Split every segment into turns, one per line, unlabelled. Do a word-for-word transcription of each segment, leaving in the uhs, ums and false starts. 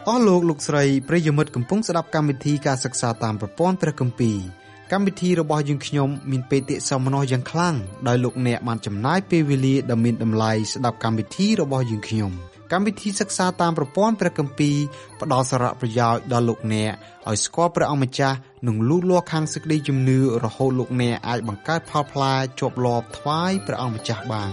អស់លោកលោកស្រីប្រិយមិត្តកំពុងស្ដាប់កម្មវិធីការសិក្សាតាមប្រព័ន្ធព្រះគម្ពីរកម្មវិធីរបស់យើងខ្ញុំមានបេតិសោមនស្សយ៉ាងខ្លាំងដោយលោកអ្នកបានចំណាយពេលវេលាដ៏មានតម្លៃស្ដាប់កម្មវិធីរបស់យើងខ្ញុំកម្មវិធីសិក្សាតាមប្រព័ន្ធព្រះគម្ពីរផ្ដល់សារៈប្រយោជន៍ដល់លោកអ្នកឲ្យស្គាល់ព្រះអង្គម្ចាស់និងលូតលាស់ខាងសេចក្តីជំនឿរហូតលោកអ្នកអាចបង្កើតផលផ្លែជាប់លាប់ថ្វាយព្រះអង្គម្ចាស់បាន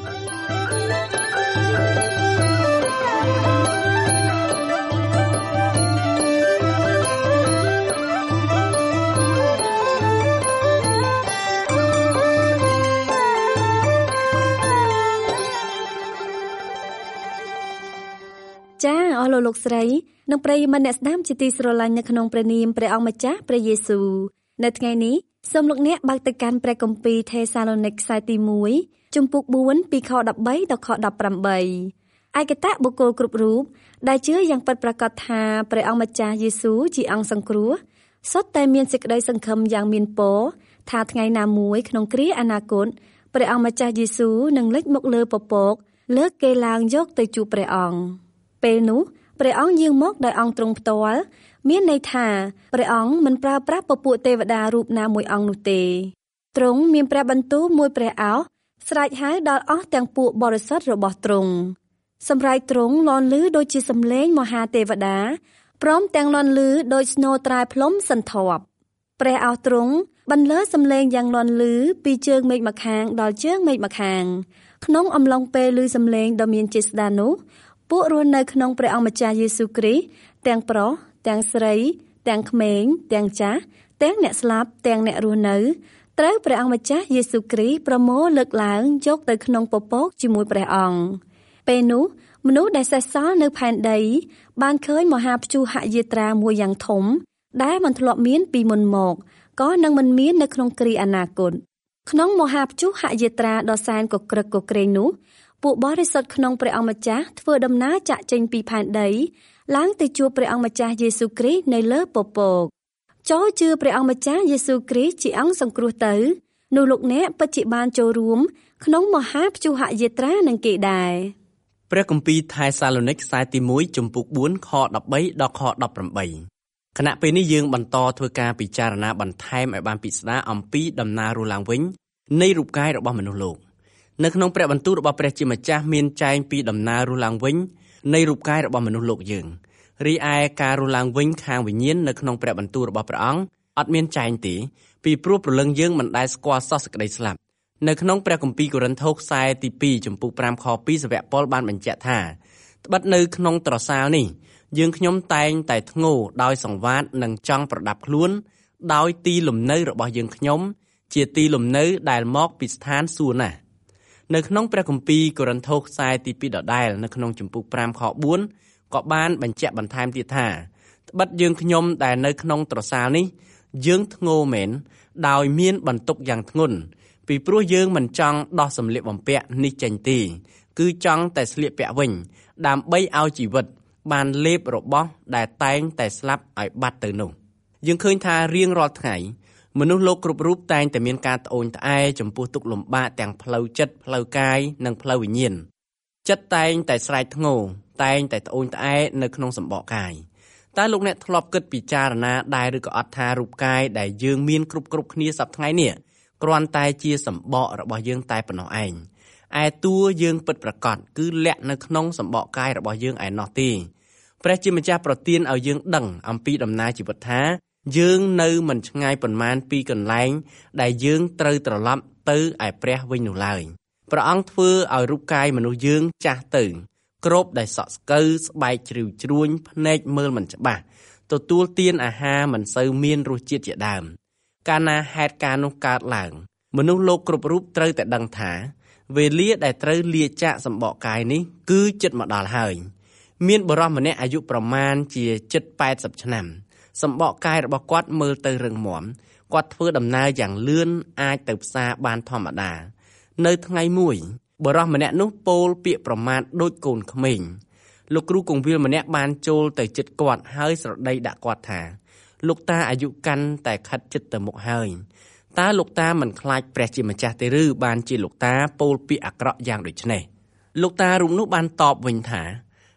ចាអស់លោកលោកស្រីនិងប្រិយមិត្តអ្នកស្ដាប់ជាទីស្រឡាញ់នៅក្នុងព្រះនាមព្រះអង្គម្ចាស់ព្រះយេស៊ូវនៅថ្ងៃនេះសូមលោកអ្នកបើកទៅកាន់ព្រះគម្ពីរថេសាឡូនីកខ្សែទីមួយជំពូកបួនពីខដប់បីដល់ខដប់ប្រាំបីឯកតៈបុគ្គលគ្រប់រូបដែលជឿយ៉ាងពិតប្រាកដថាព្រះអង្គម្ចាស់យេស៊ូវជាអង្គសង្គ្រោះសុទ្ធតែមានសេចក្តីសង្ឃឹមយ៉ាងមានពរថាថ្ងៃណាមួយក្នុងគ្រាអនាគតព្រះអង្គម្ចាស់យេស៊ូវនឹងលេចមកលើពពកលើកគេឡើងយកទៅជួបព្រះអង្គពេលនោះព្រះអង្គយាងមកដោយអង្គទ្រង់ផ្ទាល់មានន័យថាព្រះអង្គមិនប្រើប្រាស់ពពួកទេវតារូបណាមួយអង្គនោះទេទ្រង់មានព្រះបន្ទូលមួយព្រះអោសស្រែកហៅដល់អស់ទាំងពួកបរិសុទ្ធរបស់ទ្រង់សម្រែកទ្រង់លាន់ឮដូចជាសំឡេងមហាទេវតាព្រមទាំងលាន់ឮដូចស្នូរត្រែផ្លុំសន្ធប់ព្រះអោសទ្រង់បន្លឺសំឡេងយ៉ាងលាន់ឮពីជើងមេឃម្ខាងដល់ជើងមេឃម្ខាងក្នុងអំឡុងពេលឮសំឡេងដ៏មានចេស្តានោះពួករស់នៅក្នុងព្រះអង្គម្ចាស់យេស៊ូវគ្រីស្ទទាំងប្រុសទាំងស្រីទាំងក្មេងទាំងចាស់ទាំងអ្នកស្លាប់ទាំងអ្នករស់នៅត្រូវព្រះអង្គម្ចាស់យេស៊ូវគ្រីស្ទប្រមូលលើកឡើងយកទៅក្នុងពពកជាមួយព្រះអង្គពេលនោះមនុស្សដែលសេសសល់នៅផែនដីបានឃើញមហាព្យុហយាត្រាមួយយ៉ាងធំដែលមិនធ្លាប់មានពីមុនមកក៏នឹងមិនមាននៅក្នុងគ្រាអនាគតក្នុងមហាព្យុហយាត្រាដ៏សែនកក្រឹកកក្រែងនោះពួកបរិសុទ្ធក្នុងព្រះអង្គម្ចាស់ធ្វើដំណើរចាក់ចេញពីផែនដីឡើងទៅជួបព្រះអង្គម្ចាស់យេស៊ូវគ្រីស្ទនៅលើពពកចូលជឿព្រះអង្គម្ចាស់យេស៊ូវគ្រីស្ទជាអង្គសង្គ្រោះទៅនោះលោកអ្នកពិតជាបានចូលរួមក្នុងមហាព្យុហយាត្រានឹងគេដែរ
ព្រះគម្ពីរថេសាឡូនីកខ្សែទីមួយជំពូកបួនខដប់បីដល់ខដប់ប្រាំបីខណៈពេលនេះយើងបន្តធ្វើការពិចារណាបន្ថែមឲ្យបានពិស្ដារអំពីដំណើររស់ឡើងវិញនៃរូបកាយរបស់មនុស្សលោកនៅក្នុងព្រះបន្ទូលរបស់ព្រះជាម្ចាស់មានចែងពីដំណើររស់ឡើងវិញនៃរូបកាយរបស់មនុស្សលោកយើងរីឯការរស់ឡើងវិញខាងវិញ្ញាណនៅក្នុងព្រះបន្ទូលរបស់ព្រះអង្គអត់មានចែងទេពីព្រោះព្រលឹងយើងមិនដែលស្គាល់សោះសេចក្តីស្លាប់នៅក្នុងព្រះគម្ពីរកូរិនថូសខ្សែទីពីរចំពុកប្រាំខពីរសាវកប៉ុលបានបញ្ជាក់ថាត្បិតនៅក្នុងត្រសាលនេះយើងខ្ញុំតែងតែធ្ងោដោយសង្វាតនិងចង់ប្រដាប់ខ្លួនដោយទីលំនៅរបស់យើងខ្ញុំជាទីលំនៅដែលមកពីស្ថានសួគ៌ណាស់នៅក្នុងព្រះគម្ពីរកូរិនថូសខ្សែទីពីរដដែលនៅក្នុងជំពូកប្រាំខបួនក៏បានបញ្ជាក់បន្ថែមទៀតថាត្បិតយើងខ្ញុំដែលនៅក្នុងត្រសាលនេះយើងធ្ងោមែនដោយមានបន្ទុកយ៉ាងធ្ងន់ពីព្រោះយើងមិនចង់ដោះសម្លៀកបំពាក់នេះចេញទេគឺចង់តែស្លៀកពាក់វិញដើម្បីឲ្យជីវិតបានលេបរបស់ដែលតែងតែស្លាប់ឲ្យបាត់ទៅនោះយើងឃើញថារៀងរាល់ថ្ងៃមនុស្សលោកគ្រប់រូបតែងតែមានការត្អូញត្អែចំពោះទុក្ខលំបាកទាំងផ្លូវចិត្តផ្លូវកាយនិងផ្លូវវិញ្ញាណចិត្តតែងតែស្រែកធ្ងោតែងតែត្អូញត្អែនៅក្នុងសម្បកកាយតើលោកអ្នកធ្លាប់គិតពិចារណាដែរឬក៏អត់ថារូបកាយដែលយើងមានគ្រប់គ្រប់គ្នាសប្តាហ៍ថ្ងៃនេះគ្រាន់តែជាសម្បករបស់យើងតែប៉ុណ្ណោះឯងឯតួយើងពិតប្រាកដគឺលាក់នៅក្នុងសម្បកកាយរបស់យើងឯណោះទេព្រះជាម្ចាស់ប្រទានឲ្យយើងដឹងអំពីដំណើរជីវិតថាយើងនៅមិនឆ្ងាយប៉ុន្មានពីកន្លែងដែលយើងត្រូវត្រឡប់ទៅឯព្រះវិញនោះឡើយព្រះអង្គធ្វើឲ្យរូបកាយមនុស្សយើងចាស់ទៅគ្របដោយសក់ស្កូវស្បែកជ្រីវជ្រួញភ្នែកមើលមិនច្បាស់ទទួលទានអាហារមិនសូវមានរសជាតិជាដើមកាលណាហេតុការណ៍នោះកើតឡើងមនុស្សលោកគ្រប់រូបត្រូវតែដឹងថាវេលាដែលត្រូវលាចាកសម្បកកាយនេះគឺជិតមកដល់ហើយមានបុរសម្នាក់អាយុប្រមាណជាជិតแปดสิบឆ្នាំសម្បកកាយរបស់គាត់មើលទៅរឹងមាំគាត់ធ្វើដំណើរយ៉ាងលឿនអាចទៅផ្សារបានធម្មតានៅថ្ងៃមួយបុរសម្នាក់នោះពោលពាក្យប្រមាថដូចកូនក្មេងលោកគ្រូកងវិលម្នាក់បានចូលទៅជិតគាត់ហើយស្រដីដាក់គាត់ថាលោកតាអាយុកាន់តែខិតជិតទៅមុខហើយតើលោកតាមិនខ្លាចព្រះជាម្ចាស់ទេឬបានជាលោកតាពោលពាក្យអាក្រក់យ៉ាងដូចនេះលោកតារូបនោះបានតបវិញថា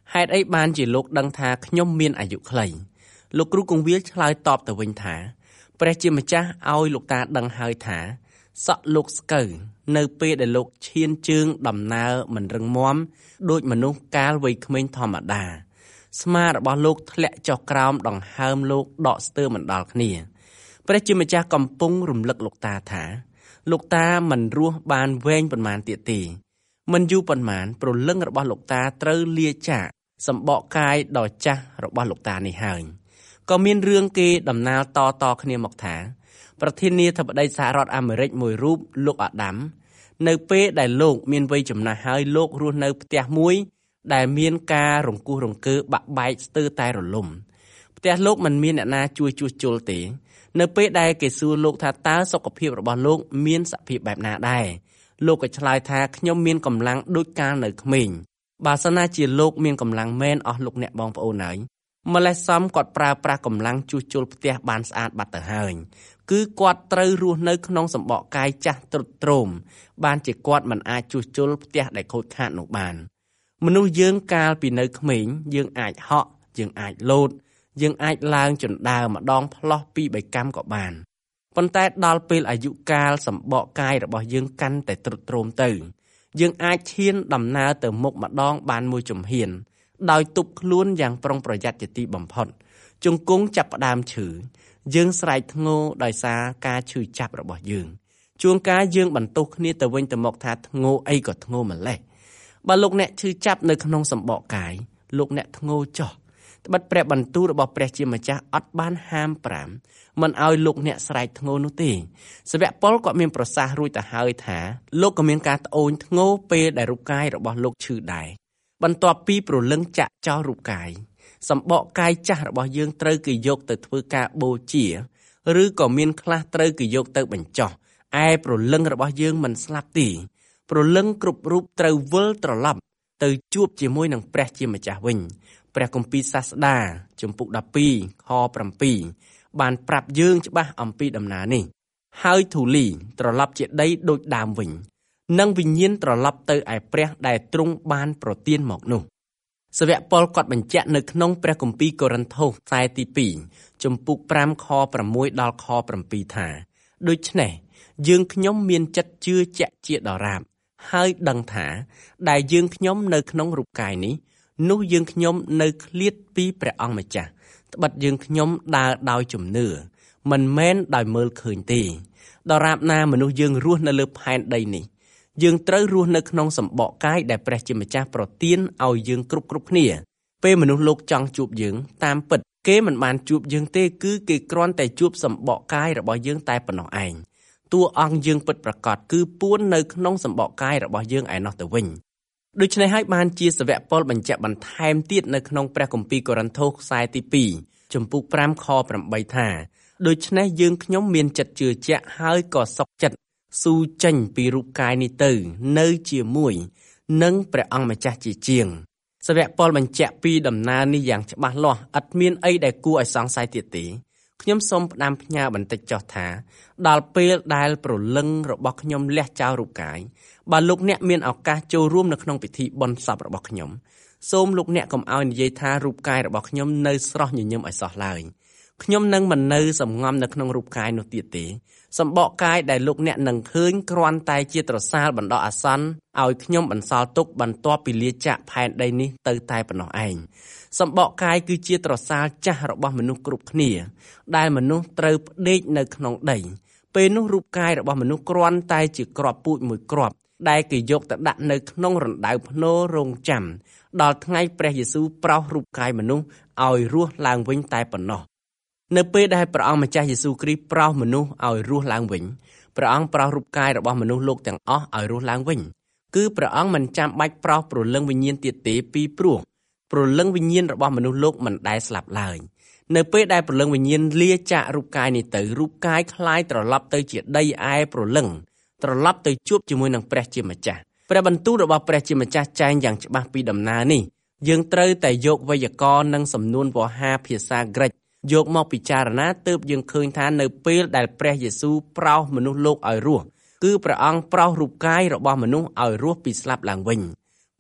ហេតុអីបានជាលោកដឹងថាខ្ញុំមានអាយុខ្លីលោកគ្រូគង្វាលឆ្លើយតបទៅវិញថាព្រះជាម្ចាស់ឲ្យលោកតាដឹងហើយថាសក់លោកស្កូវនៅពេលដែលលោកឈានជើងដំណើរមិនរឹងមាំដូចមនុស្សកាលវ័យក្មេងធម្មតាស្មារបស់លោកធ្លាក់ចុះក្រោមដង្ហើមលោកដកស្ទើរមិនដល់គ្នាព្រះជាម្ចាស់កំពុងរំលឹកលោកតាថាលោកតាមិនរស់បានវែងប៉ុន្មានទៀតទេមិនយូរប៉ុន្មានព្រលឹងរបស់លោកតាត្រូវលាចាកសម្បកកាយដ៏ចាស់របស់លោកតានេះហើយក៏មានរឿងគេដំណាលតតគ្នាមកថាប្រធានាធិបតីសហរដ្ឋអាមេរិកមួយរូបលោកអាដាមនៅពេលដែលលោកមានវ័យចំណាស់ហើយលោករស់នៅផ្ទះមួយដែលមានការរង្គោះរង្គើបាក់បែកស្ទើរតែរលំផ្ទះលោកមិនមានអ្នកណាជួយជួសជុលទេនៅពេលដែលគេសួរលោកថាតើសុខភាពរបស់លោកមានសភាពបែបណាដែរលោកក៏ឆ្លើយថាខ្ញុំមានកម្លាំងដូចកាលនៅក្មេងបើសិនណាជាលោកមានកម្លាំងមែនអស់លោកអ្នកបងប្អូនហើយម្លេះសំគាត់ប្រើប្រាស់កម្លាំងជួសជុលផ្ទះបានស្អាតបាត់ទៅហើយគឺគាត់ត្រូវរស់នៅក្នុងសម្បកកាយចាស់ទ្រុឌទ្រោមបានជាគាត់មិនអាចជួសជុលផ្ទះដែលខូចខាតនោះបានមនុស្សយើងកាលពីនៅក្មេងយើងអាចហក់យើងអាចលោតយើងអាចឡើងជណ្ដើរម្ដងផ្លោះពីរបីកាំក៏បានប៉ុន្តែដល់ពេលអាយុកាលសម្បកកាយរបស់យើងកាន់តែទ្រុឌទ្រោមទៅយើងអាចឈានដំណើរទៅមុខម្ដងបានមួយជំហានដោយទប់ខ្លួនយ៉ាងប្រុងប្រយ័ត្នជាទីបំផុតជង្គង់ចាប់ផ្ដើមឈឺយើងស្រែកធ្ងោដោយសារការឈឺចាប់របស់យើងជួនកាលយើងបន្ទោសគ្នាទៅវិញទៅមកថាធ្ងោអីក៏ធ្ងោម្លេះបើលោកអ្នកឈឺចាប់នៅក្នុងសម្បកកាយលោកអ្នកធ្ងោចោះត្បិតព្រះបន្ទូលរបស់ព្រះជាម្ចាស់អត់បានហាមប្រាមមិនឲ្យលោកអ្នកស្រែកធ្ងោនោះទេសាវកប៉ុលក៏មានប្រសាសន៍រួចទៅហើយថាលោកក៏មានការត្អូញធ្ងោពេលដែលរូបកាយរបស់លោកឈឺដែរបន្ទាប់ពីព្រលឹងចាក់ចោលរូបកាយសម្បកកាយចាស់របស់យើងត្រូវគេយកទៅធ្វើការបូជាឬក៏មានខ្លះត្រូវគេយកទៅបញ្ចុះឯព្រលឹងរបស់យើងមិនស្លាប់ទេព្រលឹងគ្រប់រូបត្រូវវិលត្រឡប់ទៅជួបជាមួយនឹងព្រះជាម្ចាស់វិញព្រះគម្ពីរសាស្តាជំពូកដប់ពីរខប្រាំពីរបានប្រាប់យើងច្បាស់អំពីដំណើរនេះហើយធូលីត្រឡប់ជាដីដូចដើមវិញនិងវិញ្ញាណត្រឡប់ទៅឯព្រះដែលទ្រង់បានប្រទានមកនោះសាវកប៉ុលគាត់បញ្ជាក់នៅក្នុងព្រះគម្ពីរកូរិនថូសខ្សែទីពីរជំពូកប្រាំខប្រាំមួយដល់ខប្រាំពីរថាដូច្នេះយើងខ្ញុំមានចិត្តជឿជាក់ជាដរាបហើយដឹងថាដែលយើងខ្ញុំនៅក្នុងរូបកាយនេះនោះយើងខ្ញុំនៅឃ្លាតពីព្រះអង្គម្ចាស់ត្បិតយើងខ្ញុំដើរដោយជំនឿមិនមែនដោយមើលឃើញទេដរាបណាមនុស្សយើងរស់នៅលើផែនដីនេះយើងត្រូវរស់នៅក្នុងសម្បកកាយដែលព្រះជាម្ចាស់ប្រទានឲ្យយើងគ្រប់គ្រប់គ្នាពេលមនុស្សលោកចង់ជួបយើងតាមពិតគេមិនបានជួបយើងទេគឺគេគ្រាន់តែជួបសម្បកកាយរបស់យើងតែប៉ុណ្ណោះឯងតួអង្គយើងពិតប្រាកដគឺពួននៅក្នុងសម្បកកាយរបស់យើងឯណោះទៅវិញដូច្នេះហើយបានជាសាវកប៉ុលបញ្ជាក់បន្ថែមទៀតនៅក្នុងព្រះគម្ពីរកូរិនថូសខ្សែទីពីរជំពូកប្រាំខប្រាំបីថាដូច្នេះយើងខ្ញុំមានចិត្តជឿជាក់ហើយក៏សុខចិត្តស៊ូចេញពីរូបកាយនេះទៅនៅជាមួយនឹងព្រះអង្គម្ចាស់ជាជាងសាវកប៉ុលបញ្ជាក់ពីដំណើរនេះយ៉ាងច្បាស់លាស់ឥតមានអីដែលគួរឲ្យសង្ស័យទៀតទេខ្ញុំសូមផ្ដាំផ្ញើបន្តិចចុះថាដល់ពេលដែលព្រលឹងរបស់ខ្ញុំលះចោលរូបកាយបើលោកអ្នកមានឱកាសចូលរួមនៅក្នុងពិធីបុណ្យសពរបស់ខ្ញុំសូមលោកអ្នកកុំឲ្យនិយាយថារូបកាយរបស់ខ្ញុំនៅស្រស់ញញឹមឲ្យសោះឡើយខ្ញុំនឹងមិននៅសំងំនៅក្នុងរូបកាយនោះទៀតទេសម្បកកាយដែលលោកអ្នកនឹងឃើញគ្រាន់តែជាត្រសាលបណ្ដោះអាសន្នឲ្យខ្ញុំបន្សល់ទុកបន្ទាប់ពីលាចាកផែនដីនេះទៅតែប៉ុណ្ណោះឯងសម្បកកាយគឺជាត្រសាលចាស់របស់មនុស្សគ្រប់គ្នាដែលមនុស្សត្រូវផ្ដេកនៅក្នុងដីពេលនោះរូបកាយរបស់មនុស្សគ្រាន់តែជាគ្រាប់ពូជមួយគ្រាប់ដែលគេយកទៅដាក់នៅក្នុងរណ្ដៅភ្នោរងចាំដល់ថ្ងៃព្រះយេស៊ូវប្រោសរូបកាយមនុស្សឲ្យរស់ឡើងវិញតែប៉ុណ្ណោះនៅពេលដែលព្រះអង្គម្ចាស់យេស៊ូវគ្រីស្ទប្រោសមនុស្សឲ្យរស់ឡើងវិញព្រះអង្គប្រោសរូបកាយរបស់មនុស្សលោកទាំងអស់ឲ្យរស់ឡើងវិញគឺព្រះអង្គមិនចាំបាច់ប្រោសព្រលឹងវិញ្ញាណទៀតទេពីព្រោះព្រលឹងវិញ្ញាណរបស់មនុស្សលោកមិនដែលស្លាប់ឡើយនៅពេលដែលព្រលឹងវិញ្ញាណលាចាករូបកាយនេះទៅរូបកាយคล้ายត្រឡប់ទៅជាដីឯព្រលឹងត្រឡប់ទៅជួបជាមួយនឹងព្រះជាម្ចាស់ព្រះបន្ទូលរបស់ព្រះជាម្ចាស់ចែងយ៉ាងច្បាស់ពីដំណើរនេះយើងត្រូវតែយកវេយ្យាករណ៍និងសំនួនវោហារភាសាក្រិកយកមកពិចារណាទើបយើងឃើញថានៅពេលដែលព្រះយេស៊ូវប្រោសមនុស្សលោកឲ្យរស់គឺព្រះអង្គប្រោសរូបកាយរបស់មនុស្សឲ្យរស់ពីស្លាប់ឡើងវិញគ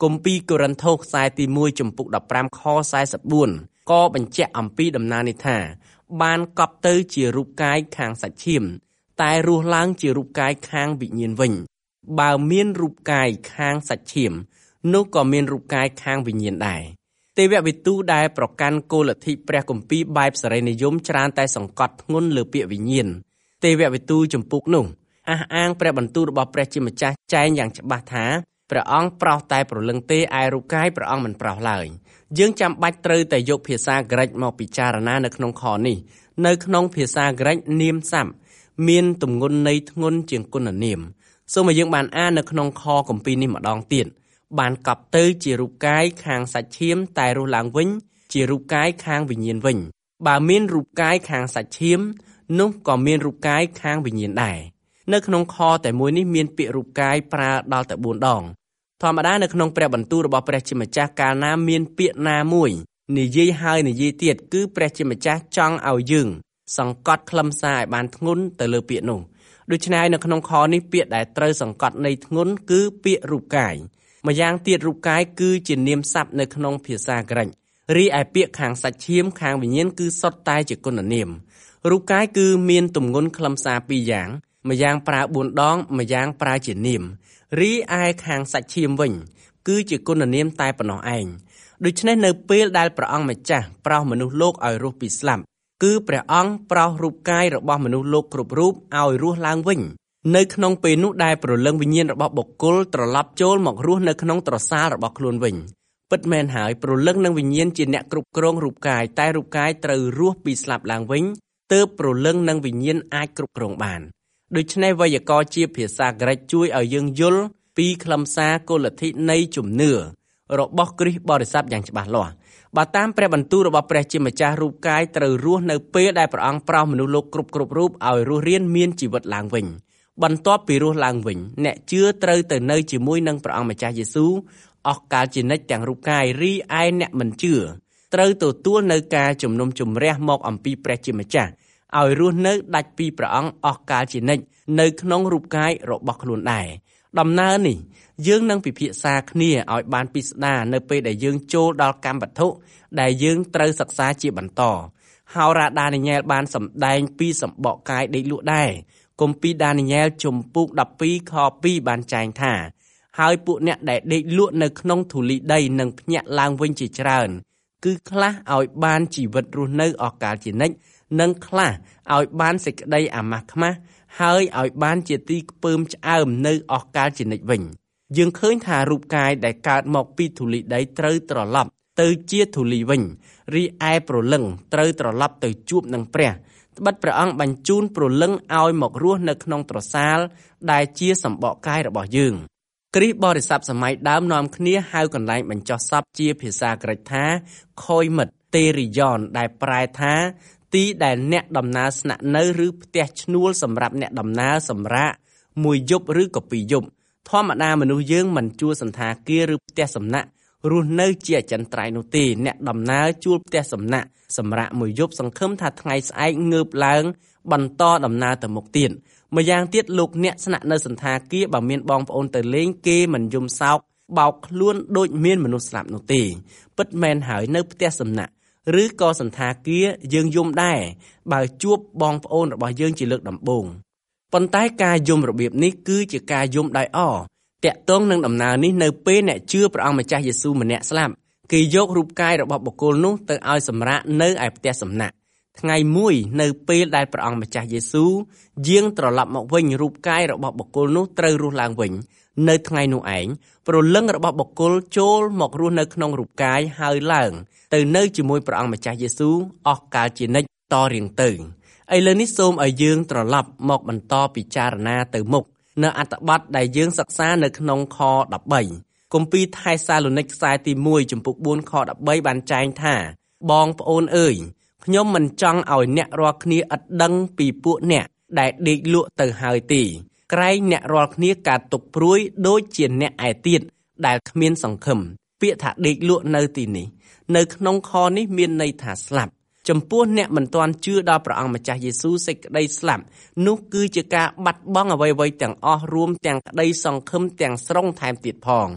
គម្ពីរកូរិនថូសខ្សែទីមួយចំពុកដប់ប្រាំខសែសិបបួនក៏បញ្ជាក់អំពីដំណើរនេះថាបានកប់ទៅជារូបកាយខាងសាច់ឈាមតែរស់ឡើងជារូបកាយខាងវិញ្ញាណវិញបើមានរូបកាយខាងសាច់ឈាមនោះក៏មានរូបកាយខាងវិញ្ញាណដែរទេវវិទូដែលប្រកាន់គោលលទ្ធិព្រះគម្ពីរបែបសេរីនិយមច្រើនតែសង្កត់ធ្ងន់លើពាក្យវិញ្ញាណទេវវិទូចំពុកនោះអះអាងព្រះបន្ទូលរបស់ព្រះជាម្ចាស់ចែងយ៉ាងច្បាស់ថាព្រះអង្គប្រោសតែព្រលឹងទេឯរូបកាយព្រះអង្គមិនប្រោសឡើយយើងចាំបាច់ត្រូវតែយកភាសាក្រិកមកពិចារណានៅក្នុងខនេះនៅក្នុងភាសាក្រិកនាមស័ព្ទមានទម្ងន់ន័យធ្ងន់ជាងគុណនាមសូមឲ្យយើងបានអាននៅក្នុងខគម្ពីរនេះម្ដងទៀតបានកប់ទៅជារូបកាយខាងសាច់ឈាមតែរស់ឡើងវិញជារូបកាយខាងវិញ្ញាណវិញបើមានរូបកាយខាងសាច់ឈាមនោះក៏មានរូបកាយខាងវិញ្ញាណដែរនៅក្នុងខតែមួយនេះមានពាក្យរូបកាយប្រើដល់តែបួនដងធម្មតានៅក្នុងព្រះបន្ទូលរបស់ព្រះជាម្ចាស់កាលណាមានពាក្យណាមួយនិយាយហើយនិយាយទៀតគឺព្រះជាម្ចាស់ចង់ឲ្យយើងសង្កត់ខ្លឹមសារឲ្យបានធ្ងន់ទៅលើពាក្យនោះដូច្នេះនៅក្នុងខនេះពាក្យដែលត្រូវសង្កត់ន័យធ្ងន់គឺពាក្យរូបកាយម្យ៉ាងទៀតរូបកាយគឺជានាមស័ព្ទនៅក្នុងភាសាក្រិករីឯពាក្យខាងសាច់ឈាមខាងវិញ្ញាណគឺសុទ្ធតែជាគុណនាមរូបកាយគឺមានទម្ងន់ខ្លឹមសារពីរយ៉ាងម្យ៉ាងប្រើបួនដងម្យ៉ាងប្រើជានាមរីឯខាងសាច់ឈាមវិញគឺជាគុណនាមតែប៉ុណ្ណោះឯងដូច្នេះនៅពេលដែលព្រះអង្គម្ចាស់ប្រោសមនុស្សលោកឲ្យរស់ពីស្លាប់គឺព្រះអង្គប្រោសរូបកាយរបស់មនុស្សលោកគ្រប់រូបឲ្យរស់ឡើងវិញនៅក្នុងពេលនោះដែលព្រលឹងវិញ្ញាណរបស់បុគ្គលត្រឡប់ចូលមករស់នៅក្នុងត្រសាលរបស់ខ្លួនវិញពិតមែនហើយព្រលឹងនិងវិញ្ញាណជាអ្នកគ្រប់គ្រងរូបកាយតែរូបកាយត្រូវរស់ពីស្លាប់ឡើងវិញទើបព្រលឹងនិងវិញ្ញាណអាចគ្រប់គ្រងបានដូច្នេះវេយ្យាករណ៍ជាភាសាក្រិកជួយឲ្យយើងយល់ពីខ្លឹមសារគោលលទ្ធិនៃជំនឿរបស់គ្រីស្ទបរិស័ទយ៉ាងច្បាស់លាស់បើតាមព្រះបន្ទូលរបស់ព្រះជាម្ចាស់រូបកាយត្រូវរស់នៅពេលដែលព្រះអង្គប្រោសមនុស្សលោកគ្រប់គ្រប់រូបឲ្យរស់រានមានជីវិតឡើងវិញបន្ទាប់ពីរស់ឡើងវិញអ្នកជឿត្រូវទៅនៅជាមួយនឹងព្រះអង្គម្ចាស់យេស៊ូវអស់កាលជានិច្ចទាំងរូបកាយរីឯអ្នកមិនជឿត្រូវទទួលនៅការជំនុំជម្រះមកអំពីព្រះជាម្ចាស់ឲ្យរស់នៅដាច់ពីព្រះអង្គអស់កាលជានិច្ចនៅក្នុងរូបកាយរបស់ខ្លួនដែរដំណើរនេះយើងនឹងពិភាក្សាគ្នាឲ្យបានពិស្ដារនៅពេលដែលយើងចូលដល់កម្មវត្ថុដែលយើងត្រូវសិក្សាជាបន្តហោរាដានីយ៉ែលបានសម្ដែងពីសម្បកកាយដេកលក់ដែរគម្ពីរដានីយ៉ែលជំពូកដប់ពីរខពីរបានចែងថាហើយពួកអ្នកដែលដេកលក់នៅក្នុងធូលីដីនឹងភ្ញាក់ឡើងវិញជាច្រើនគឺខ្លះឲ្យបានជីវិតរស់នៅអស់កាលជានិច្ចនិងខ្លះឲ្យបានសេចក្តីអាម៉ាស់ខ្មាស់ហើយឲ្យបានជាទីខ្ពើមឆ្អើមនៅអស់កាលជានិច្ចវិញយើងឃើញថារូបកាយដែលកើតមកពីធូលីដីត្រូវត្រឡប់ទៅជាធូលីវិញរីឯព្រលឹងត្រូវត្រឡប់ទៅជួបនឹងព្រះត្បិតព្រះអង្គបញ្ជូនព្រលឹងឲ្យមករស់នៅក្នុងត្រសាលដែលជាសម្បកកាយរបស់យើងគ្រីស្ទបរិស័ទសម័យដើមនាំគ្នាហៅកន្លែងបញ្ចុះសពជាភាសាក្រិកថាខូយមិតតេរីយ៉នដែលប្រែថាទីដែលអ្នកដំណើរស្នាក់នៅឬផ្ទះឈ្នួលសម្រាប់អ្នកដំណើរសម្រាកមួយយប់ឬក៏ពីរយប់ធម្មតាមនុស្សយើងមិនជួលសន្តាគារឬផ្ទះសំណាក់រស់នៅជាអចិន្ត្រៃយ៍នោះទេអ្នកដំណើរជួលផ្ទះសំណាក់សម្រាកមួយយប់សង្ឃឹមថាថ្ងៃស្អែកងើបឡើងបន្តដំណើរទៅមុខទៀតម្យ៉ាងទៀតលោកអ្នកស្នាក់នៅសន្តាគារបើមានបងប្អូនទៅលេងគេមិនយំសោកបោកខ្លួនដូចមានមនុស្សស្លាប់នោះទេពិតមែនហើយនៅផ្ទះសំណាក់ឬក៏សន្តាគារយើងយំដែរបើជួបបងប្អូនរបស់យើងជាលើកដំបូងប៉ុន្តែការយំរបៀបនេះគឺជាការយំដោយអតាក់ទងនឹងដំណើរនេះនៅពេលអ្នកជឿព្រះអង្គម្ចាស់យេស៊ូវម្នាក់ស្លាប់គេយករូបកាយរបស់បុគ្គលនោះទៅឲ្យសម្រាកនៅឯផ្ទះសំណាក់ថ្ងៃមួយនៅពេលដែលព្រះអង្គម្ចាស់យេស៊ូវយាងត្រឡប់មកវិញរូបកាយរបស់បុគ្គលនោះត្រូវរស់ឡើងវិញនៅថ្ងៃនោះឯងព្រលឹងរបស់បុគ្គលចូលមករស់នៅក្នុងរូបកាយហើយឡើងទៅនៅជាមួយព្រះអង្គម្ចាស់យេស៊ូវអស់កាលជានិច្ចតរៀងទៅឥឡូវនេះសូមឲ្យយើងត្រឡប់មកបន្តពិចារណាទៅមុខនៅអត្ថបទដែលយើងសិក្សានៅក្នុងខដប់បីគម្ពីរថេសាឡូនីកខ្សែទីមួយចំពុកបួនខដប់បីបានចែងថាបងប្អូនអើយខ្ញុំមិនចង់ឲ្យអ្នករាល់គ្នាឥតដឹងពីពួកអ្នកដែលដេកលក់ទៅហើយទេក្រែងអ្នករាល់គ្នាកើតទុកព្រួយដូចជាអ្នកឯទៀតដែលគ្មានសង្ឃឹមពាក្យថាដេកលក់នៅទីនេះនៅក្នុងខនេះមានន័យថាស្លាប់ចំពោះអ្នកមិនទាន់ជឿដល់ព្រះអង្គម្ចាស់យេស៊ូវសេចក្តីស្លាប់នោះគឺជាការបាត់បង់អ្វីៗទាំងអស់រួមទាំងក្តីសង្ឃឹមទាំងស្រុងថែមទៀតផង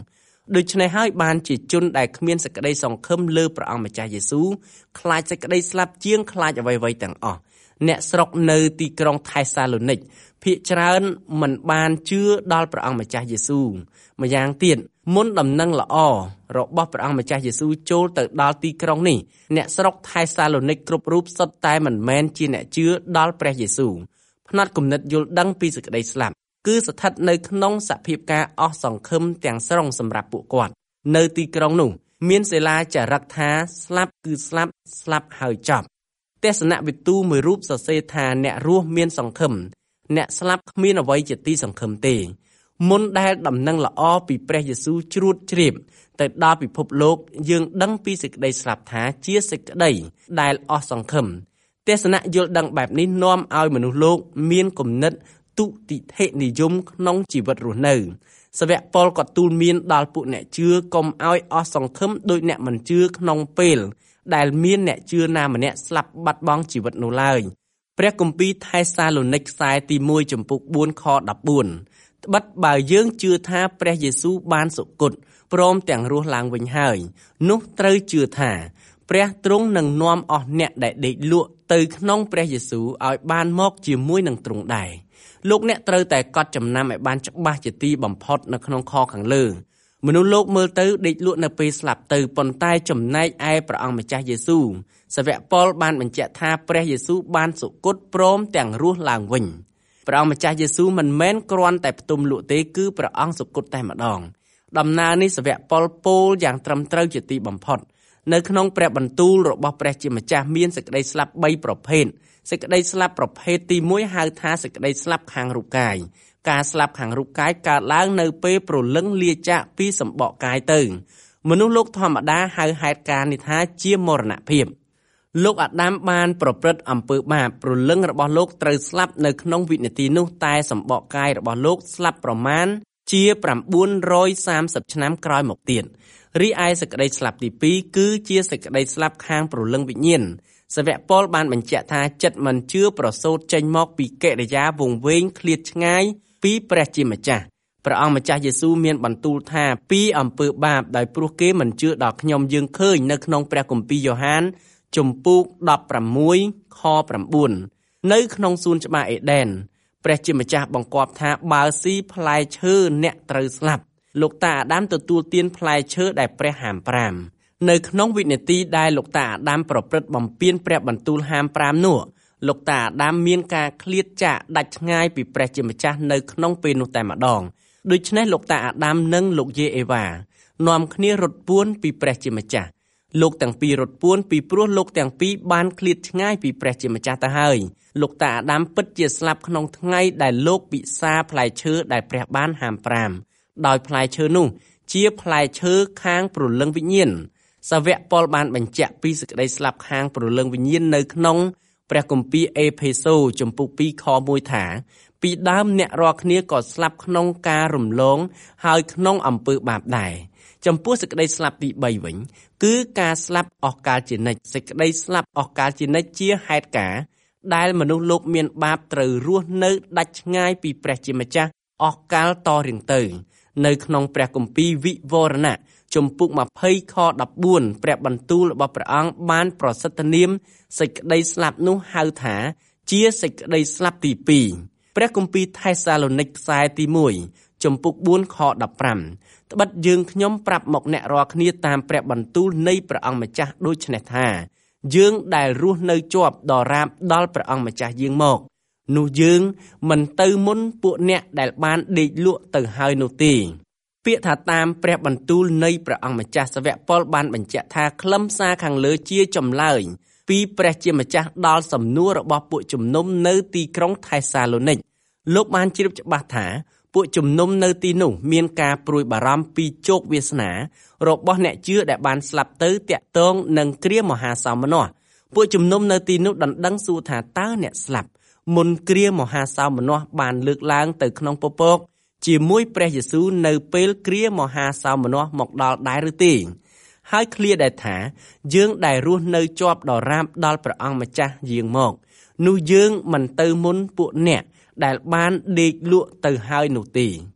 ដូច្នេះហើយបានជាជនដែលគ្មានសេចក្តីសង្ឃឹមលើព្រះអង្គម្ចាស់យេស៊ូវខ្លាចសេចក្តីស្លាប់ជាងខ្លាចអ្វីៗទាំងអស់អ្នកស្រុកនៅទីក្រុងថេសាឡូនីកភាគច្រើនមិនបានជឿដល់ព្រះអង្គម្ចាស់យេស៊ូវម្យ៉ាងទៀតមុនដំណឹងល្អរបស់ព្រះអង្គម្ចាស់យេស៊ូវចូលទៅដល់ទីក្រុងនេះអ្នកស្រុកថេសាឡូនីកគ្រប់រូបសុទ្ធតែមិនមែនជាអ្នកជឿដល់ព្រះយេស៊ូវផ្នែកគំនិតយល់ដឹងពីសេចក្តីស្លាប់គឺស្ថិតនៅក្នុងសភាពការអស់សង្ឃឹមទាំងស្រុងសម្រាប់ពួកគាត់នៅទីក្រុងនោះមានសិលាចារឹកថាស្លាប់គឺស្លាប់ស្លាប់ហើយចប់ទស្សនវិទូមួយរូបសរសេរថាអ្នករស់មានសង្ឃឹមអ្នកស្លាប់គ្មានអ្វីជាទីសង្ឃឹមទេមុនដែលដំណឹងល្អពីព្រះយេស៊ូវជ្រួតជ្រាបទៅដល់ពិភពលោកយើងដឹងពីសេចក្តីស្លាប់ថាជាសេចក្តីដែលអស់សង្ឃឹមទស្សនៈយល់ដឹងបែបនេះនាំឲ្យមនុស្សលោកមានគំនិតទុតិធិនិយមក្នុងជីវិតរស់នៅសាវកប៉ុលក៏ទូលមានដល់ពួកអ្នកជឿកុំឲ្យអស់សង្ឃឹមដោយអ្នកមិនជឿក្នុងពេលដែលមានអ្នកជឿណាម្នាក់ស្លាប់បាត់បង់ជីវិតនោះឡើយព្រះគម្ពីរថេសាឡូនីកខ្សែទីមួយចំពុកបួនខដប់បួនត្បិតបើយើងជឿថាព្រះយេស៊ូវបានសុគតព្រមទាំងរស់ឡើងវិញហើយនោះត្រូវជឿថាព្រះទ្រង់នឹងនាំអស់អ្នកដែលដេកលក់ទៅក្នុងព្រះយេស៊ូវឲ្យបានមកជាមួយនឹងទ្រង់ដែរលោកអ្នកត្រូវតែកត់ចំណាំឲ្យបានច្បាស់ជាទីបំផុតនៅក្នុងខខាងលើមនុស្សលោកមើលទៅដេកលក់នៅពេលស្លាប់ទៅប៉ុន្តែចំណែកឯព្រះអង្គម្ចាស់យេស៊ូវសាវកប៉ុលបានបញ្ជាក់ថាព្រះយេស៊ូវបានសុគតព្រមទាំងរស់ឡើងវិញព្រះអង្គម្ចាស់យេស៊ូវមិនមែនគ្រាន់តែផ្ទុំលក់ទេគឺព្រះអង្គសុគតតែម្ដងដំណើរនេះសាវកប៉ុលពោលយ៉ាងត្រឹមត្រូវជាទីបំផុតនៅក្នុងព្រះបន្ទូលរបស់ព្រះជាម្ចាស់មានសេចក្តីស្លាប់បីប្រភេទសេចក្តីស្លាប់ប្រភេទទីមួយហៅថាសេចក្តីស្លាប់ខាងរូបកាយការស្លាប់ខាងរូបកាយកើតឡើងនៅពេលព្រលឹងលាចាកពីសម្បកកាយទៅមនុស្សលោកធម្មតាហៅហេតុការណ៍នេះថាជាមរណភាពលោកអាដាមបានប្រព្រឹត្តអំពើបាបព្រលឹងរបស់លោកត្រូវស្លាប់នៅក្នុងវិនាទីនោះតែសម្បកកាយរបស់លោកស្លាប់ប្រមាណជា៩សាមសិបឆ្នាំក្រោយមកទៀតរីឯសេចក្តីស្លាប់ទីពីរគឺជាសេចក្តីស្លាប់ខាងព្រលឹងវិញ្ញាណសាវកប៉ុលបានបញ្ជាក់ថាចិត្តមិនជឿប្រសូតចេញមកពីកិរិយាវង្វេងឃ្លាតឆ្ងាយពីព្រះជាម្ចាស់ព្រះអង្គម្ចាស់យេស៊ូវមានបន្ទូលថាពីអំពើបាបដោយព្រោះគេមិនជឿដល់ខ្ញុំយើងឃើញនៅក្នុងព្រះគម្ពីរយ៉ូហានជំពូកដប់ប្រាំមួយខប្រាំបួននៅក្នុងសួនច្បារអេដេនព្រះជាម្ចាស់បង្គាប់ថាបើស៊ីផ្លែឈើអ្នកត្រូវស្លាប់លោកតាអាដាមទទួលទានផ្លែឈើដែលព្រះហាមប្រាមនៅក្នុងវិនាទីដែលលោកតាអាដាមប្រព្រឹត្តបំពានព្រះបន្ទូលហាមប្រាមនោះលោកតាអាដាមមានការឃ្លាតចាកដាច់ឆ្ងាយពីព្រះជាម្ចាស់នៅក្នុងពេលនោះតែម្ដងដូច្នេះលោកតាអាដាមនិងលោកយាយអេវ៉ានាំគ្នារត់ពួនពីព្រះជាម្ចាស់លោកទាំងពីររត់ពួនពីព្រោះលោកទាំងពីរបានឃ្លាតឆ្ងាយពីព្រះជាម្ចាស់ទៅហើយលោកតាអាដាមពិតជាស្លាប់ក្នុងថ្ងៃដែលលោកពិសាផ្លែឈើដែលព្រះបានហាមប្រាមដោយផ្លែឈើនោះជាផ្លែឈើខាងព្រលឹងវិញ្ញាណសាវកប៉ុលបានបញ្ជាក់ពីសេចក្តីស្លាប់ខាងព្រលឹងវិញ្ញាណនៅក្នុងព្រះគម្ពីរអេភេសូចំពុកពីរខមួយថាពីដើមអ្នករាល់គ្នាក៏ស្លាប់ក្នុងការរំលងហើយក្នុងអំពើបាបដែរចំពោះសេចក្តីស្លាប់ទីបីវិញគឺការស្លាប់អស់កាលជានិច្ចសេចក្តីស្លាប់អស់កាលជានិច្ចជាហេតុការណ៍ដែលមនុស្សលោកមានបាបត្រូវរស់នៅដាច់ឆ្ងាយពីព្រះជាម្ចាស់អស់កាលតរៀងទៅនៅក្នុងព្រះគម្ពីរវិវរណៈជំពូកម្ភៃខដប់បួនព្រះបន្ទូលរបស់ព្រះអង្គបានប្រសិទ្ធនាមសេចក្តីស្លាប់នោះហៅថាជាសេចក្តីស្លាប់ទីពីរព្រះគម្ពីរថេសាឡូនីកខ្សែទីមួយជំពូកបួនខដប់ប្រាំត្បិតយើងខ្ញុំប្រាប់មកអ្នករាល់គ្នាតាមព្រះបន្ទូលនៃព្រះអង្គម្ចាស់ដូច្នេះថាយើងដែលរស់នៅជាប់ដរាបដល់ព្រះអង្គម្ចាស់យើងមកនោះយើងមិនទៅមុនពួកអ្នកដែលបានដេកលក់ទៅហើយនោះទេពាក្យថាតាមព្រះបន្ទូលនៃព្រះអង្គម្ចាស់សាវកប៉ុលបានបញ្ជាក់ថាខ្លឹមសារខាងលើជាចម្លើយពីព្រះជាម្ចាស់ដល់សំណួររបស់ពួកជំនុំនៅទីក្រុងថេសាឡូនីកលោកបានជ្រាបច្បាស់ថាពួកជំនុំនៅទីនោះមានការព្រួយបារម្ភពីជោគវាសនារបស់អ្នកជឿដែលបានស្លាប់ទៅតាក់ទងនឹងគ្រាមហាសោមនស្សពួកជំនុំនៅទីនោះដណ្ដឹងសួរថាតើអ្នកស្លាប់មុនគ្រាមហាសោមនស្សបានលើកឡើងទៅក្នុងពពកជាមួយព្រះយេស៊ូវនៅពេលគ្រាមហាសោមនស្សមកដល់ដែរឬទេហើយឃ្លាដែលថាយើងដែលរស់នៅជាប់ដរាបដល់ព្រះអង្គម្ចាស់យាងមកនោះយើងមិនទៅមុនពួកអ្នកដែលបានដេកលក់ទៅហើយនោះទេ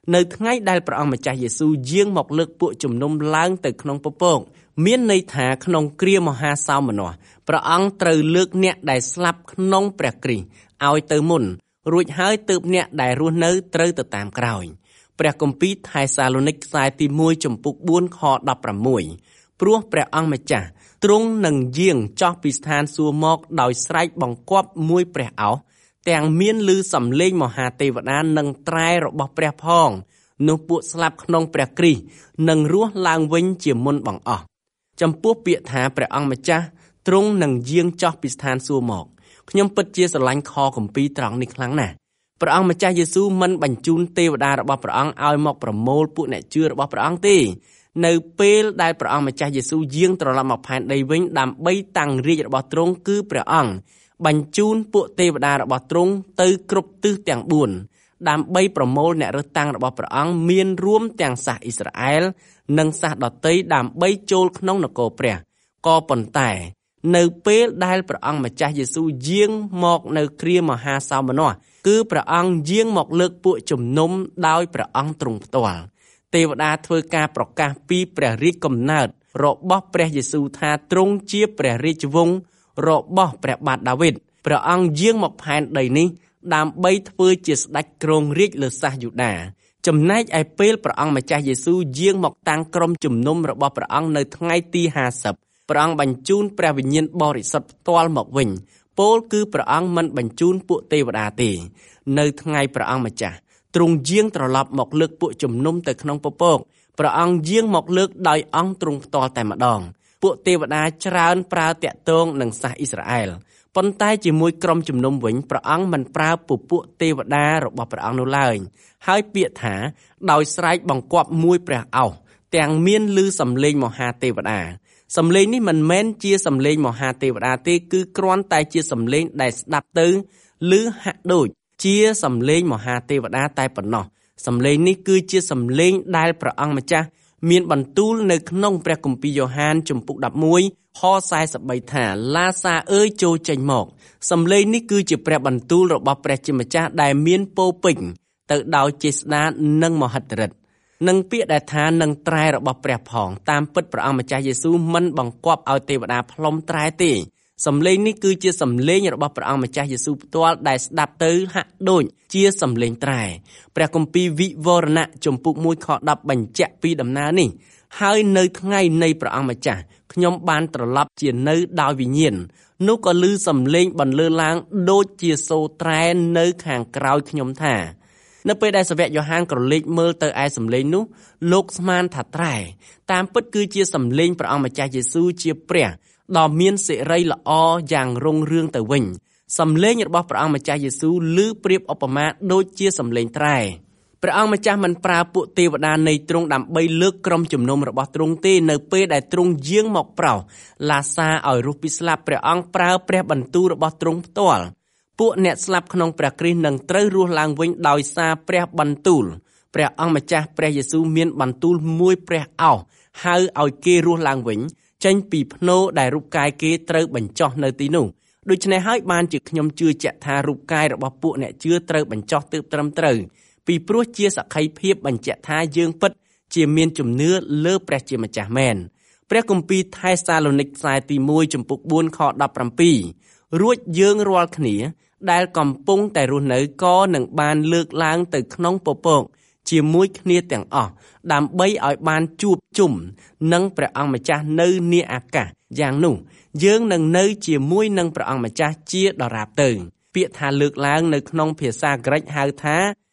នៅថ្ងៃដែលព្រះអង្គម្ចាស់យេស៊ូវយាងមកលើកពួកជំនុំឡើងទៅក្នុងពពកមានន័យថាក្នុងគ្រាមហាសោមនស្សព្រះអង្គត្រូវលើកអ្នកដែលស្លាប់ក្នុងព្រះគ្រីស្ទឲ្យទៅមុនរួចហើយទើបអ្នកដែលរស់នៅត្រូវទៅតាមក្រោយព្រះគម្ពីរថេសាឡូនីកខ្សែទីមួយចំពុកបួនខដប់ប្រាំមួយព្រោះព្រះអង្គម្ចាស់ទ្រង់នឹងយាងចុះពីស្ថានសួគ៌មកដោយស្រែកបង្គាប់មួយព្រះឱស្ឋទាំងមានឮសំឡេងមហាទេវតានិងត្រែរបស់ព្រះផងនោះពួកស្លាប់ក្នុងព្រះគ្រីស្ទនឹងរស់ឡើងវិញជាមុនបង្អស់ចំពោះពាក្យថាព្រះអង្គម្ចាស់ទ្រង់នឹងយាងចុះពីស្ថានសួគ៌មកខ្ញុំពិតជាស្រឡាញ់ខគម្ពីរត្រង់នេះខ្លាំងណាស់ព្រះអង្គម្ចាស់យេស៊ូវមិនបញ្ជូនទេវតារបស់ព្រះអង្គឲ្យមកប្រមូលពួកអ្នកជឿរបស់ព្រះអង្គទេនៅពេលដែលព្រះអង្គម្ចាស់យេស៊ូវយាងត្រឡប់មកផែនដីវិញដើម្បីតាំងរាជរបស់ទ្រង់គឺព្រះអង្គបញ្ជូនពួកទេវតារបស់ទ្រង់ទៅគ្រប់ទិសទាំងបួនដើម្បីប្រមូលអ្នករើសតាំងរបស់ព្រះអង្គមានរួមទាំងសាសអ៊ីស្រាអែលនិងសាសដទៃដើម្បីចូលក្នុងនគរព្រះក៏ប៉ុន្តែនៅពេលដែលព្រះអង្គម្ចាស់យេស៊ូវយាងមកនៅគ្រាមហាសោមនស្សគឺព្រះអង្គយាងមកលើកពួកជំនុំដោយព្រះអង្គទ្រង់ផ្ទាល់ទេវតាធ្វើការប្រកាសពីព្រះរាជកំណើតរបស់ព្រះយេស៊ូវថាទ្រង់ជាព្រះរាជវង្សរបស់ព្រះបាទដាវីតព្រះអង្គយាងមកផែនដីនេះដើម្បីធ្វើជាស្ដេចគ្រងរាជលើសាសយូដាចំណែកឯពេលព្រះអង្គម្ចាស់យេស៊ូវយាងមកតាំងក្រុមជំនុំរបស់ព្រះអង្គនៅថ្ងៃទីហាសិបព្រះអង្គបញ្ជូនព្រះវិញ្ញាណបរិសុទ្ធផ្ទាល់មកវិញពោលគឺព្រះអង្គមិនបញ្ជូនពួកទេវតាទេនៅថ្ងៃព្រះអង្គម្ចាស់ទ្រង់យាងត្រឡប់មកលើកពួកជំនុំទៅក្នុងពពកព្រះអង្គយាងមកលើកដោយអង្គទ្រង់ផ្ទាល់តែម្ដងពួកទេវតាច្រើនប្រើតាក់ទងនឹងសាសអ៊ីស្រាអែលប៉ុន្តែជាមួយក្រុមជំនុំវិញព្រះអង្គមិនប្រើពពួកទេវតារបស់ព្រះអង្គនោះឡើយហើយពាក្យថាដោយស្រែកបង្គាប់មួយព្រះឱស្ឋទាំងមានឮសំឡេងមហាទេវតាសំឡេងនេះមិនមែនជាសំឡេងមហាទេវតាទេគឺគ្រាន់តែជាសំឡេងដែលស្ដាប់ទៅឮហាក់ដូចជាសំឡេងមហាទេវតាតែប៉ុណ្ណោះសំឡេងនេះគឺជាសំឡេងដែលព្រះអង្គម្ចាស់មានបន្ទូលនៅក្នុងព្រះគម្ពីរយ៉ូហានជំពូកដប់មួយខសែសិបបីថាឡាសាអើយចូលចេញមកសំឡេងនេះគឺជាព្រះបន្ទូលរបស់ព្រះជាម្ចាស់ដែលមានពោពេញទៅដោយចេស្តានិងមហិទ្ធិឫទ្ធិនិងពាក្យដែលថានឹងត្រែរបស់ព្រះផងតាមពិតព្រះអង្គម្ចាស់យេស៊ូវមិនបង្គាប់ឲ្យទេវតាផ្លុំត្រែទេសំឡេងនេះគឺជាសំឡេងរបស់ព្រះអង្គម្ចាស់យេស៊ូវផ្ទាល់ដែលស្ដាប់ទៅហាក់ដូចជាសំឡេងត្រែព្រះគម្ពីរវិវរណៈជំពូកមួយខដប់បញ្ជាក់ពីដំណើរនេះហើយនៅថ្ងៃនៃព្រះអង្គម្ចាស់ខ្ញុំបានត្រឡប់ជានៅដោយវិញ្ញាណនោះក៏ឮសំឡេងបន្លឺឡើងដូចជាសូរត្រែនៅខាងក្រោយខ្ញុំថានៅពេលដែលសាវកយ៉ូហានក្រឡេកមើលទៅឯសំឡេងនោះលោកស្មានថាត្រែតាមពិតគឺជាសំឡេងព្រះអង្គម្ចាស់យេស៊ូវជាព្រះដ៏មានសិរីល្អយ៉ាងរុងរឿងទៅវិញសំឡេងរបស់ព្រះអង្គម្ចាស់យេស៊ូវឮប្រៀបឧបមាដូចជាសំឡេងត្រែព្រះអង្គម្ចាស់មិនប្រើពួកទេវតានៃទ្រង់ដើម្បីលើកក្រុមជំនុំរបស់ទ្រង់ទេនៅពេលដែលទ្រង់យាងមកប្រោសឡាសាឲ្យរស់ពីស្លាប់ព្រះអង្គប្រើព្រះបន្ទូលរបស់ទ្រង់ផ្ទាល់ពួកអ្នកស្លាប់ក្នុងព្រះគ្រីស្ទនឹងត្រូវរស់ឡើងវិញដោយសារព្រះបន្ទូលព្រះអង្គម្ចាស់ព្រះយេស៊ូវមានបន្ទូលមួយព្រះឱស្ឋហៅឲ្យគេរស់ឡើងវិញចេញពីភ្នោដែលរូបកាយគេត្រូវបញ្ចុះនៅទីនោះដូច្នេះហើយបានជាខ្ញុំជឿជាក់ថារូបកាយរបស់ពួកអ្នកជឿត្រូវបញ្ចុះទើបត្រឹមត្រូវពីព្រោះជាសក្ខីភាពបញ្ជាក់ថាយើងពិតជាមានជំនឿលើព្រះជាម្ចាស់មែនព្រះគម្ពីរថេសាឡូនីកខ្សែទីមួយចំពុកបួនខដប់ប្រាំពីររួចយើងរាល់គ្នាដែលកំពុងតែរស់នៅក៏នឹងបានលើកឡើងទៅក្នុងពពកជាមួយគ្នាទាំងអស់ដើម្បីឲ្យបានជួបជុំនឹងព្រះអង្គម្ចាស់នៅនាអាកាសយ៉ាងនោះយើងនឹងនៅជាមួយនឹងព្រះអង្គម្ចាស់ជាដរាបទៅពាក្យថាលើកឡើងនៅក្នុងភាសាក្រិកហៅថា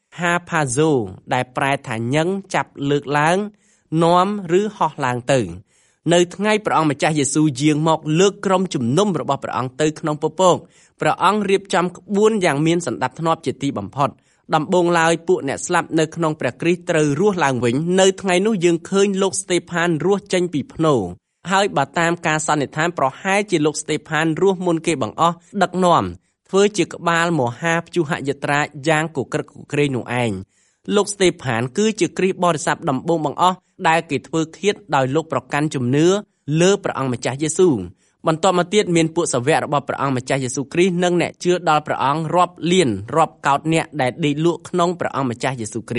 hapazo ដែលប្រែថាញឹងចាប់លើកឡើងនាំឬហោះឡើងទៅនៅថ្ងៃព្រះអង្គម្ចាស់យេស៊ូវយាងមកលើកក្រុមជំនុំរបស់ព្រះអង្គទៅក្នុងពពកព្រះអង្គរៀបចំក្បួនយ៉ាងមានសណ្ដាប់ធ្នាប់ជាទីបំផុតដំបូងឡើយពួកអ្នកស្លាប់នៅក្នុងព្រះគ្រីស្ទត្រូវរស់ឡើងវិញនៅថ្ងៃនោះយើងឃើញលោកស្តេផានរស់ចេញពីភ្នោហើយបើតាមការសន្និដ្ឋានប្រហែលជាលោកស្តេផានរស់មុនគេបង្អស់ដឹកនាំធ្វើជាក្បាលមហាព្យុហយាត្រាយ៉ាងគក្រឹកគក្រែងនោះឯងលោកស្តេផានគឺជាគ្រីស្ទបរិស័ទដំបូងបង្អស់ដែលគេធ្វើឃាតដោយលោកប្រកាន់ជំនឿលើព្រះអង្គម្ចាស់យេស៊ូវបន្ទាប់មកទៀតមានពួកសាវករបស់ព្រះអង្គម្ចាស់យេស៊ូវគ្រីស្ទនិងអ្នកជឿដល់ព្រះអង្គរាប់លានរាប់កោតអ្នកដែលដេកលក់ក្នុងព្រះអង្គម្ចាស់យេស៊ូវគ្រីស្ទ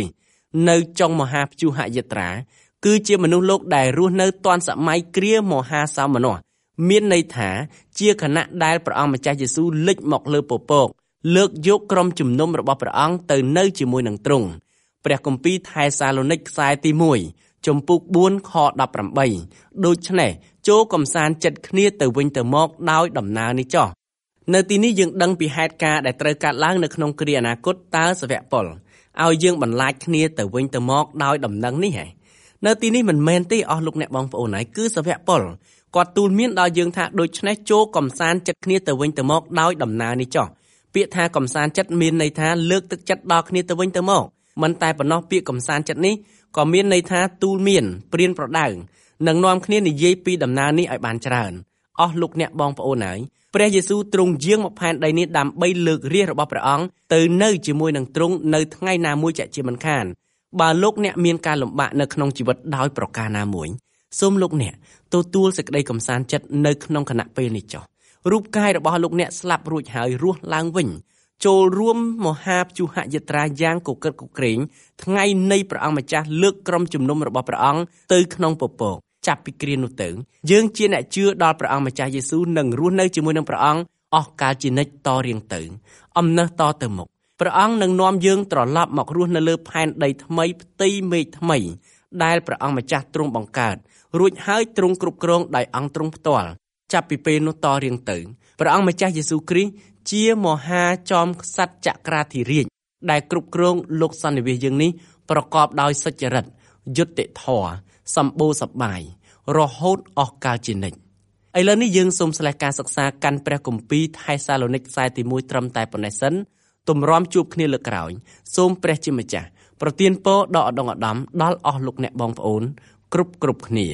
នៅចុងមហាព្យុហយាត្រាគឺជាមនុស្សលោកដែលរស់នៅទាន់សម័យគ្រាមហាសោមនស្សមានន័យថាជាគណៈដែលព្រះអង្គម្ចាស់យេស៊ូវលេចមកលើពពកលើកយកក្រុមជំនុំរបស់ព្រះអង្គទៅនៅជាមួយនឹងទ្រង់ព្រះគម្ពីរថេសាឡូនីកខ្សែទីមួយជំពូកបួនខដប់ប្រាំបីដូច្នេះចូលកំសាន្តចិត្តគ្នាទៅវិញទៅមកដោយដំណើរនេះចុះនៅទីនេះយើងដឹងពីហេតុការណ៍ដែលត្រូវកើតឡើងនៅក្នុងគ្រាអនាគតតើសាវកប៉ុលឲ្យយើងបន្លាចគ្នាទៅវិញទៅមកដោយដំណឹងនេះហ៎នៅទីនេះមិនមែនទេអស់លោកអ្នកបងប្អូនហើយគឺសាវកប៉ុលគាត់ទូលមានដល់យើងថាដូច្នេះចូលកំសាន្តចិត្តគ្នាទៅវិញទៅមកដោយដំណើរនេះចុះពាក្យថាកំសាន្តចិត្តមានន័យថាលើកទឹកចិត្តដល់គ្នាទៅវិញទៅមកមិនតែប៉ុណ្ណោះពាក្យកំសាន្តចិត្តនេះក៏មានន័យថាទូលមានព្រានប្រដៅនឹងនាំគ្នានិយាយពីដំណើរនេះឲ្យបានច្រើនអស់លោកអ្នកបងប្អូនហើយព្រះយេស៊ូវទ្រង់យាងមកផែនដីនេះដើម្បីលើករាជ្យរបស់ព្រះអង្គទៅនៅជាមួយនឹងទ្រង់នៅថ្ងៃណាមួយជាជាមិនខានបើលោកអ្នកមានការលំបាកនៅក្នុងជីវិតដោយប្រការណាមួយសូមលោកអ្នកទទួលសេចក្តីកំសាន្តចិត្តនៅក្នុងគណៈពេលនេះចុះរូបកាយរបស់លោកអ្នកស្លាប់រួចហើយរស់ឡើងវិញចូលរួមមហាព្យុហយាត្រាយ៉ាងកកិតកក្រែងថ្ងៃនៃព្រះអង្គម្ចាស់លើកក្រុមជំនុំរបស់ព្រះអង្គទៅក្នុងពពកចាប់ពីគ្រានោះទៅយើងជាអ្នកជឿដល់ព្រះអង្គម្ចាស់យេស៊ូវនឹងរស់នៅជាមួយនឹងព្រះអង្គអស់កាលជានិច្ចតរៀងទៅអំណះតទៅមុខព្រះអង្គនឹងនាំយើងត្រឡប់មករស់នៅលើផែនដីថ្មីផ្ទៃមេឃថ្មីដែលព្រះអង្គម្ចាស់ទ្រង់បង្កើតរួចហើយទ្រង់គ្រប់គ្រងដោយអង្គទ្រង់ផ្ទាល់ចាប់ពីពេលនោះតរៀងទៅព្រះអង្គម្ចាស់យេស៊ូវគ្រីស្ទជាមហាចោមក្សត្រចក្រាធិរាជដែលគ្រប់គ្រងលោកសន្និវាសយើងនេះប្រកបដោយសុចរិតយុត្តិធម៌សម្បូរសប្បាយរហូតអស់កាលជានិច្ចឥឡូវនេះយើងសូមស្លេះការសិក្សាកាន់ព្រះគម្ពីរថេសាឡូនីកខ្សែទីមួយត្រឹមតែប៉ុណ្ណេះសិនទម្រាំជួបគ្នាលើកក្រោយសូមព្រះជាម្ចាស់ប្រទានពរដល់ឧត្តមឧត្តមដល់អស់លោកអ្នកបងប្អូនគ្រប់គ្រប់គ្នា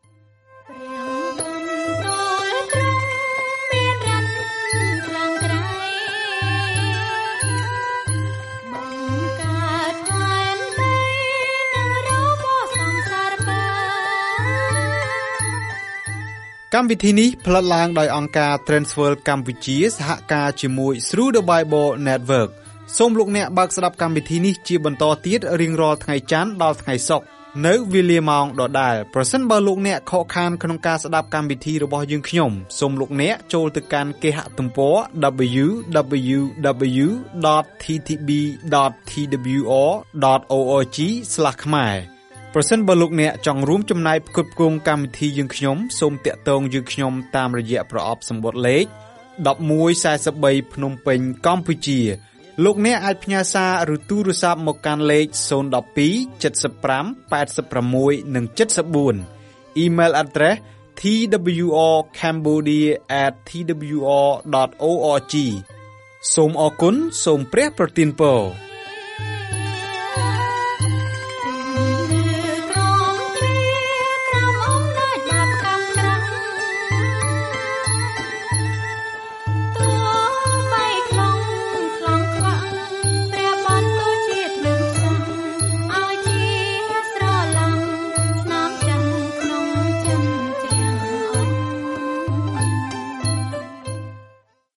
កម្មវិធីនេះផ្លាត់ឡើងដោយអង្គការ Transworld កម្ពុជាសហការជាមួយ Through the Bible Network សូមលោកអ្នកបើកស្ដាប់កម្មវិធីនេះជាបន្តទៀតរៀងរាល់ថ្ងៃច័ន្ទដល់ថ្ងៃសុក្រនៅវេលាម៉ោងដដែលប្រសិនបើលោកអ្នកខកខានក្នុងការស្ដាប់កម្មវិធីរបស់យើងខ្ញុំសូមលោកអ្នកចូលទៅកាន់គេហទំព័រ double-u double-u double-u ដត t t b ដត t w r ដត org ស្លាស ខ្មែរប្រសិនបើលោកអ្នកចង់រួមចំណែកផ្គត់ផ្គង់កម្មវិធីយើងខ្ញុំសូមតាក់ទងយើងខ្ញុំតាមរយៈប្រអប់សម្បត្តិលេខmột một bốn baភ្នំពេញកម្ពុជាលោកអ្នកអាចផ្ញើសារឬទូរស័ព្ទមកកាន់លេខศูนย์ หนึ่ง สอง เจ็ด ห้า แปด หก និង เจ็ด สี่ Email address t w r cambodia at t w r dot org សូមអរគុណសូមព្រះប្រទានពរ